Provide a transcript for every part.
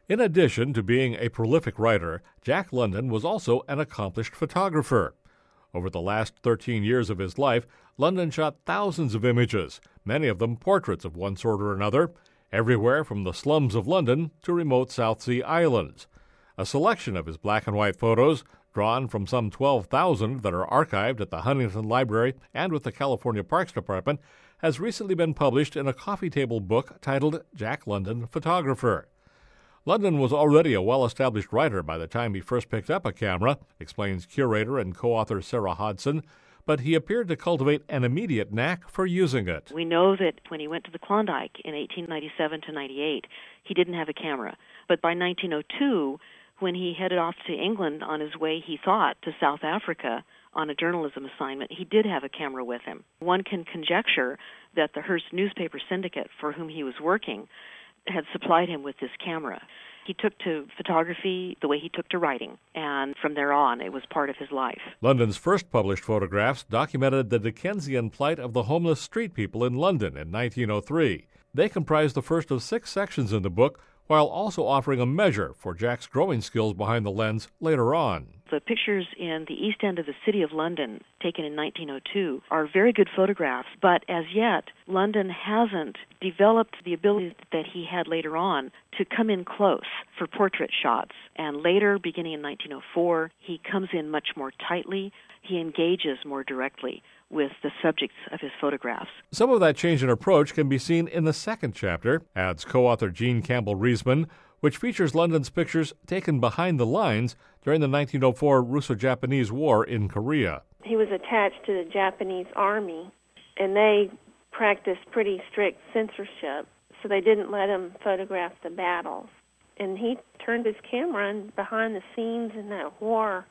In addition to being a prolific writer, Jack London was also an accomplished photographer. Over the last 13 years of his life, London shot thousands of images, many of them portraits of one sort or another, everywhere from the slums of London to remote South Sea islands. A selection of his black and white photos, drawn from some 12,000 that are archived at the Huntington Library and with the California Parks Department, has recently been published in a coffee table book titled Jack London Photographer. London was already a well-established writer by the time he first picked up a camera, explains curator and co-author Sarah Hodson, but he appeared to cultivate an immediate knack for using it. We know that when he went to the Klondike in 1897 to 98, he didn't have a camera. But by 1902, when he headed off to England on his way, he thought, to South Africa on a journalism assignment, he did have a camera with him. One can conjecture that the Hearst newspaper syndicate for whom he was working had supplied him with this camera. He took to photography the way he took to writing, and from there on, it was part of his life. London's first published photographs documented the Dickensian plight of the homeless street people in London in 1903. They comprised the first of 6 sections in the book, while also offering a measure for Jack's growing skills behind the lens later on. The pictures in the east end of the city of London, taken in 1902, are very good photographs, but as yet, London hasn't developed the ability that he had later on to come in close for portrait shots. And later, beginning in 1904, he comes in much more tightly. He engages more directly with the subjects of his photographs. Some of that change in approach can be seen in the second chapter, adds co-author Jean Campbell-Reisman, which features London's pictures taken behind the lines during the 1904 Russo-Japanese War in Korea. He was attached to the Japanese army, and they practiced pretty strict censorship, so they didn't let him photograph the battles. And he turned his camera and behind the scenes in that war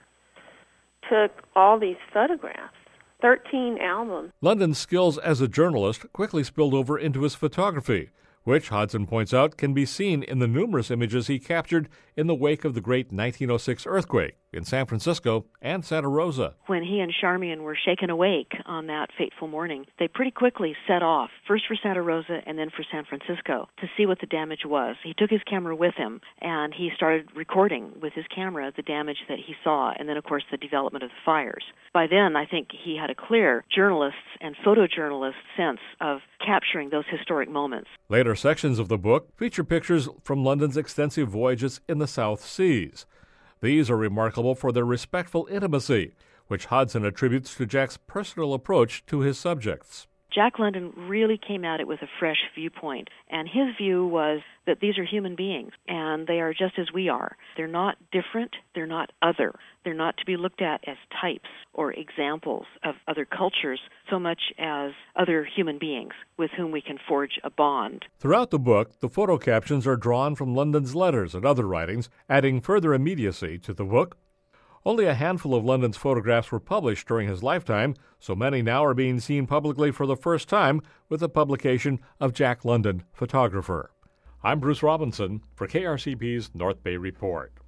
took all these photographs. 13 albums. London's skills as a journalist quickly spilled over into his photography, which, Hodson points out, can be seen in the numerous images he captured in the wake of the great 1906 earthquake in San Francisco and Santa Rosa. When he and Charmian were shaken awake on that fateful morning, they pretty quickly set off, first for Santa Rosa and then for San Francisco, to see what the damage was. He took his camera with him, and he started recording with his camera the damage that he saw, and then, of course, the development of the fires. By then, I think he had a clear journalist's and photojournalist's sense of capturing those historic moments. Later sections of the book feature pictures from London's extensive voyages in the South Seas. These are remarkable for their respectful intimacy, which Hodson attributes to Jack's personal approach to his subjects. Jack London really came at it with a fresh viewpoint, and his view was that these are human beings, and they are just as we are. They're not different, they're not other. They're not to be looked at as types or examples of other cultures so much as other human beings with whom we can forge a bond. Throughout the book, the photo captions are drawn from London's letters and other writings, adding further immediacy to the book. Only a handful of London's photographs were published during his lifetime, so many now are being seen publicly for the first time with the publication of Jack London Photographer. I'm Bruce Robinson for KRCP's North Bay Report.